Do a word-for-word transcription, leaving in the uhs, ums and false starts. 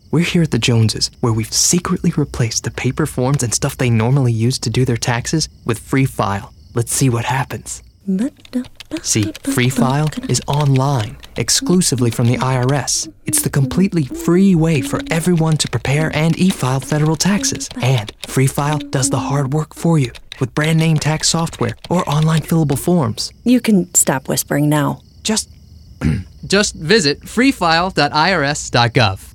We're here at the Joneses, where we've secretly replaced the paper forms and stuff they normally use to do their taxes with Free File. Let's see what happens. See, Free File is online, exclusively from the I R S. It's the completely free way for everyone to prepare and e-file federal taxes. And Free File does the hard work for you with brand name tax software or online fillable forms. You can stop whispering now. Just Just visit free file dot I R S dot gov.